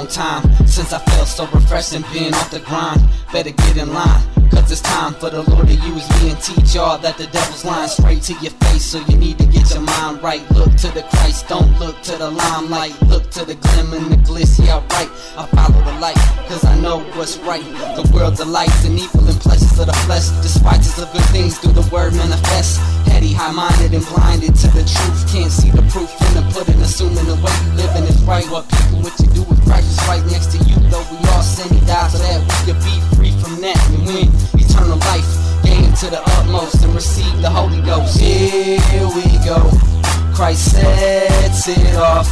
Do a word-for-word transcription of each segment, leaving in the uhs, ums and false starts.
time since I felt so refreshed and been off the grind. Better get in line, cause it's time for the Lord to use me and teach y'all that the devil's lying straight to your face. So you need to get your mind right. Look to the Christ, don't look to the limelight. Look to the glimmer and the gliss, yeah right. I follow the light, cause I know what's right. The world delights in evil and pleasures of the flesh. Despises of good things through the word manifest. Heady, high-minded and blinded to the truth. Can't see the proof in the pudding, assuming the way you living is right. What people, what you do with Christ is right next to you. Though we all sin, he died so that we could be free from that and win eternal life. Gain to the utmost and receive the Holy Ghost. Here we go, Christ sets it off.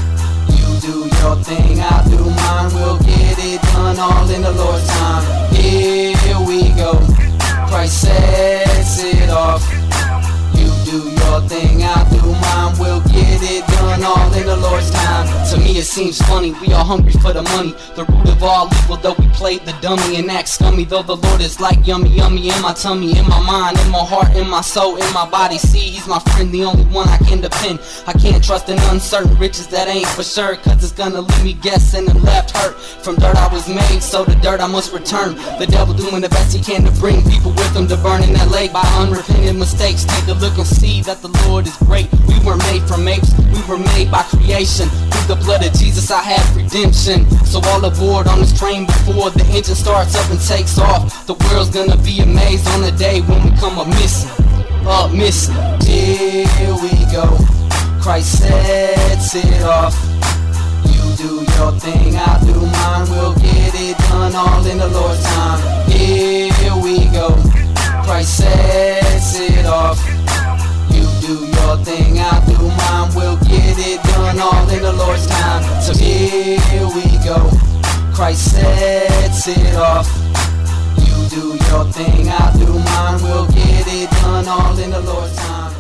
You do your thing, I'll do mine. We'll get it done all in the Lord's time. Here we go, Christ sets it off. You do your thing, I'll do mine. We'll get it done all in the Lord's time. To me it seems funny, we all hungry for the money. The root of all evil, though we played the dummy and act scummy. Though the Lord is like yummy, yummy in my tummy, in my mind, in my heart, in my soul, in my body. See, he's my friend, the only one I can depend. I can't trust in uncertain riches that ain't for sure, cause it's gonna leave me guessing and left hurt. From dirt I was made, so the dirt I must return. The devil doing the best he can to bring people with him to burn in that lake by unrepentant mistakes. Take a look and see that the Lord is great. We were made from apes, we were made by creation. Through the blood of Jesus I have redemption. So all aboard on this train before the engine starts up and takes off. The world's gonna be amazed on the day when we come up missing, up missing. Here we go, Christ sets it off. You do your thing, I'll do mine. We'll get it done all in the Lord's time. Here we go, Christ sets it off. You do your thing, I'll do mine. We'll get it done all in the Lord's time. So here we go, Christ sets it off. You do your thing, I'll do mine. We'll get it done all in the Lord's time.